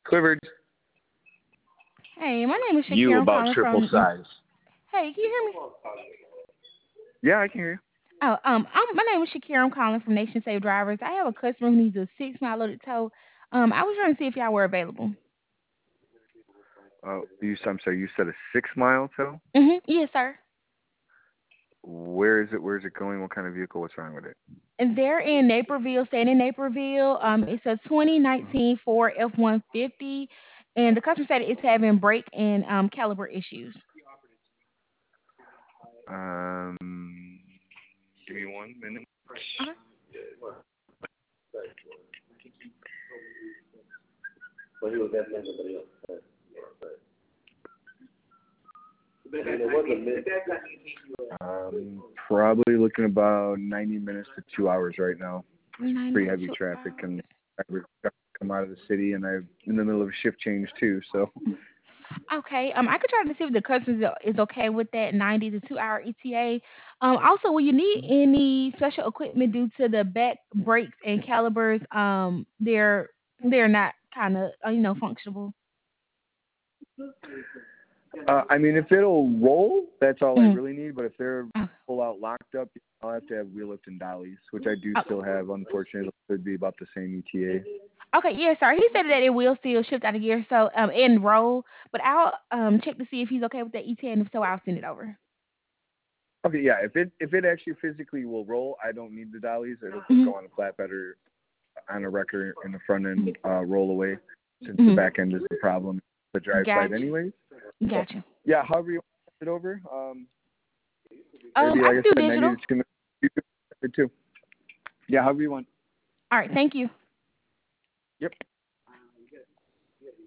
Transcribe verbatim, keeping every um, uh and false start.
Clifford, Hey, my name is you Shakira. I'm about calling triple from. size. Hey, can you hear me? Yeah, I can hear you. Oh, um, I'm, my name is Shakira. I'm calling from Nation Save Drivers. I have a customer who needs a six mile loaded tow. Um, I was trying to see if y'all were available. Oh, you. I'm sorry. You said a six mile tow. Mhm. Yes, sir. Where is it? Where is it going? What kind of vehicle? What's wrong with it? And they're in Naperville, staying in Naperville. Um, it's a twenty nineteen Ford F one fifty, and the customer said it's having brake and um caliber issues. Um, give me one minute. Okay. Um, probably looking about ninety minutes to two hours right now. ninety Pretty to heavy two traffic, hours. and I come out of the city, and I'm in the middle of a shift change too. So, Okay. Um, I could try to see if the customer is is okay with that ninety to two hour E T A. Um, also, will you need any special equipment due to the back brakes and calibers? Um, they're they're not kind of uh, you know functional. uh, I mean, if it'll roll, that's all I Mm. really need. But if they're Oh, full out locked up, I'll have to have wheel lift and dollies, which I do oh, still have. Unfortunately, it would be about the same E T A. okay, yes, sir. He said that it will still shift out of gear, so um, and roll. But I'll um check to see if he's okay with that E T A, and if so, I'll send it over. Okay, yeah. If it if it actually physically will roll, I don't need the dollies. It'll just Hmm. go on a flatbed or on a wrecker in the front end, uh, roll away, since the Hmm. back end is the problem, the drive side, Gotcha, anyways. So, gotcha. yeah, however you want to send it over. Um, Um, maybe I like can I do said, ninety digital. to two minutes too. Yeah, however you want. All right, thank you. Yep.